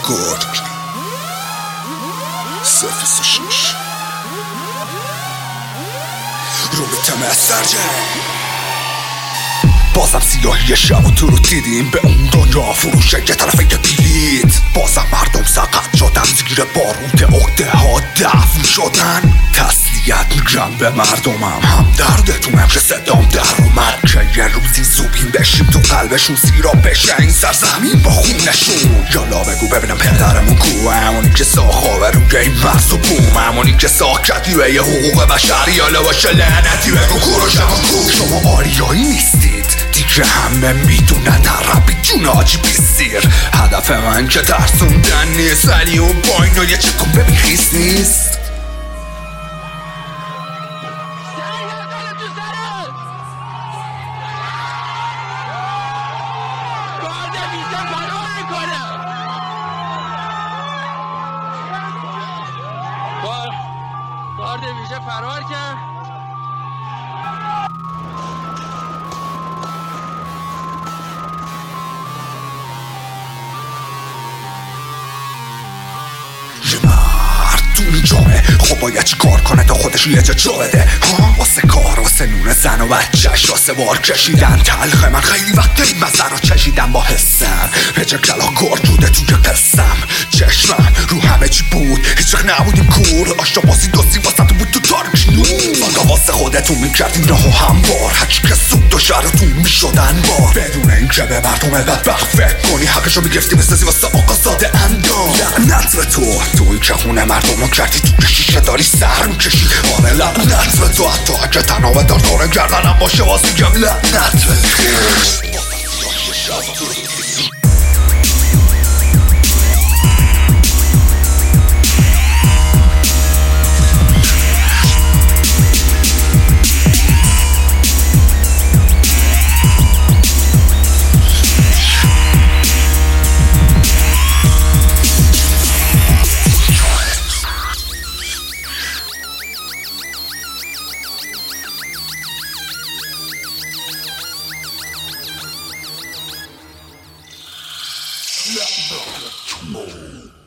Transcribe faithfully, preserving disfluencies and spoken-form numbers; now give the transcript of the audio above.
گرگ سفیس و شیش رو میتمه از سرجه بازم سیاهی شب و تو رو دیدیم به اون دنیا فروشه یه طرفه یه کلید بازم مردم سقط شدن زیر باروت عقده ها دفن شدن تسلیت میگم به مردمم هم دردتونم که صدام در اومد که یه روزی زوبین بشیم تو قلبشون زیرا بشه این سرزمین با خونشون یالا بگو ببینم پدرمون کو همونی که ساخاوه روی این مرز و بوم همونی که ساکتی به یه حقوق بشر یالا باشه لعنتی بگو کوروشم کو شما آریایی نیستید دیگه همه میدونن عربی جون آجی بیستیر هدف من که ترسوندن نیست ولی اون با اینو یه چکم ببین خیس نیست گارد ویژه فرار کرد تو این جامعه خب باید چی کار کنه تا خودش یه جا جا بده ها واسه کار واسه نون زن و بچهش واسه بار کشیدن تلخه من خیلی وقت این مزه رو چشیدم با حسم هجا کلا گار بوده توی قسم چشمم رو همه چی بود هیچ وقت نبودیم کور آشتا بازی دوستی واسه تو بود تو تارک نور فقط واسه خودتون میکردیم راه و هموار هرچی که سود و شهرتون میشدن بار بدون این که به مردم بدبخت فکر کنی حقشو میگرفتی بسازی واسه آقا ساده اندام لعنت به تو توی که خونه مردم کردی تو شیشه داری سر میکشی آره لعنت به تو حتی اگه تنها به دار گردنم باشه باز میگم لعنت به Tomorrow.